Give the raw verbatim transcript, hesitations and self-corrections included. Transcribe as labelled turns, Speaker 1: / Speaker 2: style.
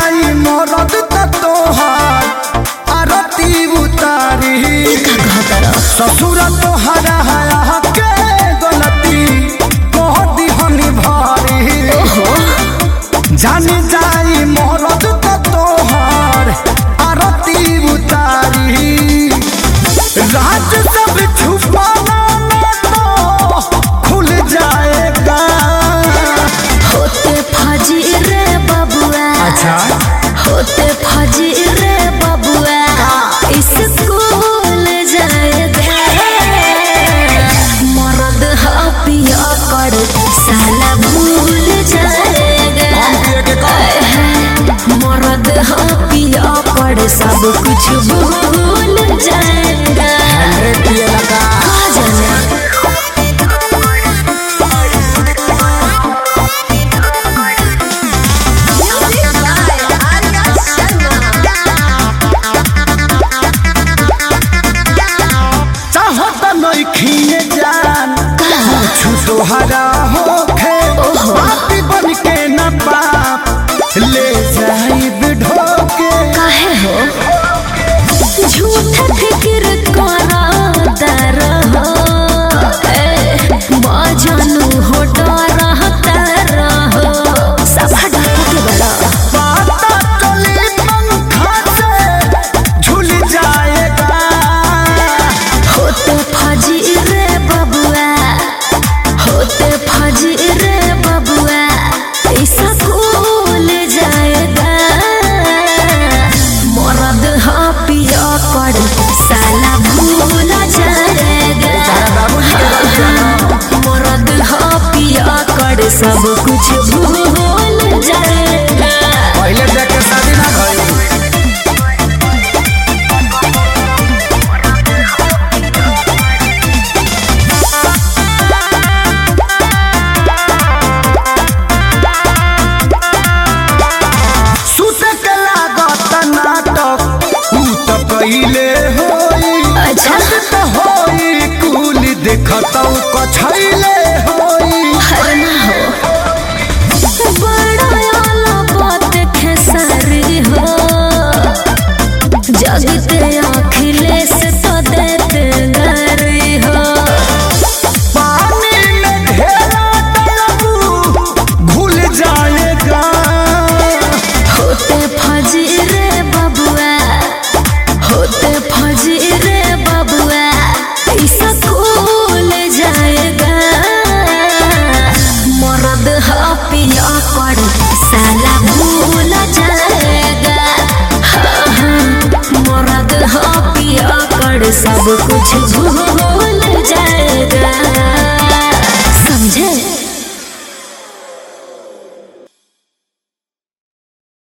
Speaker 1: जाई मरद त तोहार आरती उतारी ससुर तोहरा हया के गलती कह दिहनी भारी जानी जाई मरद त तोहार आरती उतारी राज सब छुपाना तो खुल जाएगा
Speaker 2: होते फजी रे बबुआ
Speaker 1: अच्छा
Speaker 2: होते फजी रे बबुआ स्कूल जाएगा मर्द पिया कर साला भूल जाएगा मर्द पिया कर सब कुछ भूल जाएगा कहाँ जाना
Speaker 1: खिए जान कुछ तोहरा होखे बाती बन के न बाप ले जाई ढोके
Speaker 2: काहे हो झूठा फिक्र करा दर हो बाजानू हो डरा तर हो सब डाका के बड़ा
Speaker 1: बाता चली पंखा से झूल जाएगा
Speaker 2: होते फजी रे बबुआ होते फजी रे बबुआ ऐसा भूल जाएगा मर्द हाँ पिया कर साला भूल जाएगा मर्द हाँ पिया कर सब कुछ भूल जाएगा
Speaker 1: पहले जाके शादी ना भइल पहले होई
Speaker 2: अच्छा
Speaker 1: त होई कुल देखतौ कछैले होई
Speaker 2: हर ना हो बड़ा आला बात खेसारी हो जगते अखिलेश तो देते गरी हो
Speaker 1: पानी में ढेरा तलबू भूल जाएगा
Speaker 2: होते फजी रे बबुआ होते फजी रे बबुआ ऐसा खुल जाएगा मर्द हाँ पिया कर साला भूल जाएगा हाँ हाँ मर्द हाँ पिया कर सब कुछ भूल जाएगा समझे।